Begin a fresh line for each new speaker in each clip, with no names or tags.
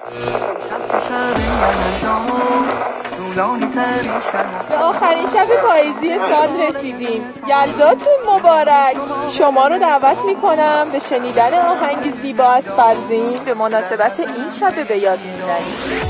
به آخرین شب پاییزی سال رسیدیم. یلداتون مبارک. شما رو دعوت میکنم به شنیدن آهنگ زیبا از فرزین به مناسبت این شب به یاد موندنی.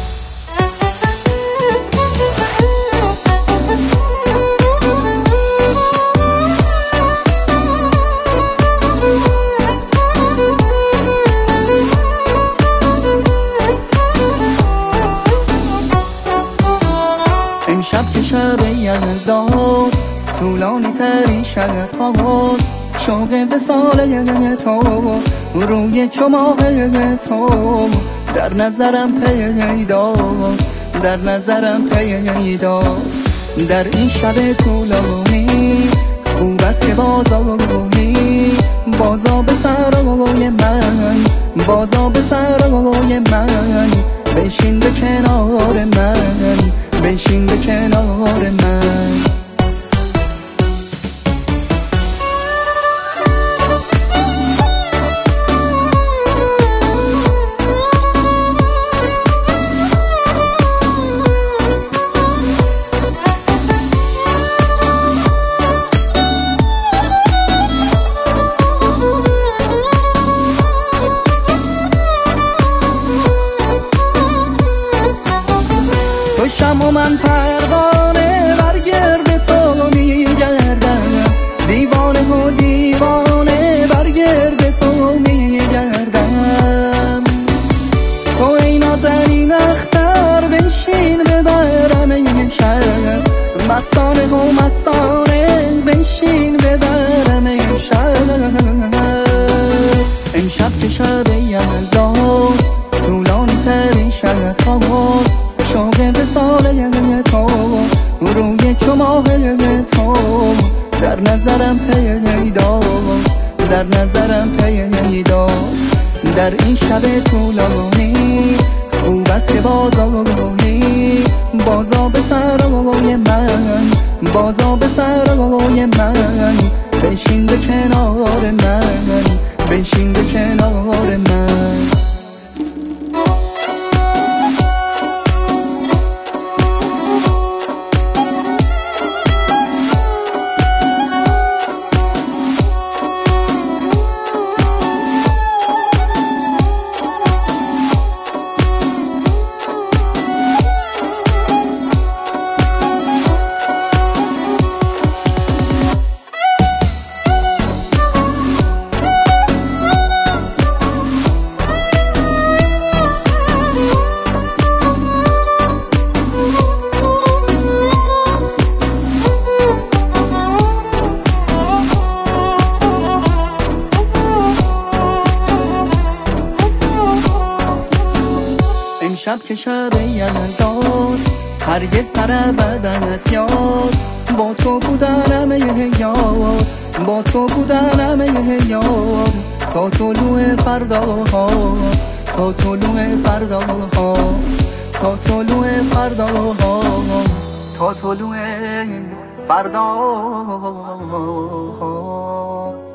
امشب که شب یلداست، طولانی ترین شب هاست، شوق وصال تو روی چماق تو در نظرم پیداست، در نظرم پیداست. در این شب طولانی خوب است که بازایی، بازا به سرای من، بازا به سرای من، بشین به کنار من، بشین به کنار من. تو شم و من پروانه بر گرد تو میگردم، دیوانه و دیوانه بر گرد تو میگردم. تو ای نازنین اختر بنشین ببرم امشب، مستانه و مستانه بنشین ببرم امشب. امشب که شب یلداست، طولانی ترین شب هاست، شوق وصال تو روی چماق تو در نظرم پیداست، در نظرم پیداست. در این شب طولانی خوب است که بازایی، بازا به سرای من، بازا به سرای من، بشین به کنار من، بشین به کنار من. امشب که شب یلداست، هرگز نرود از یاد، با تو بودنم یاد، با تو بودنم یاد، تا طلوع فردا هاست، تا طلوع فردا هاست، تا طلوع فردا هاست، تا طلوع فردا هاست.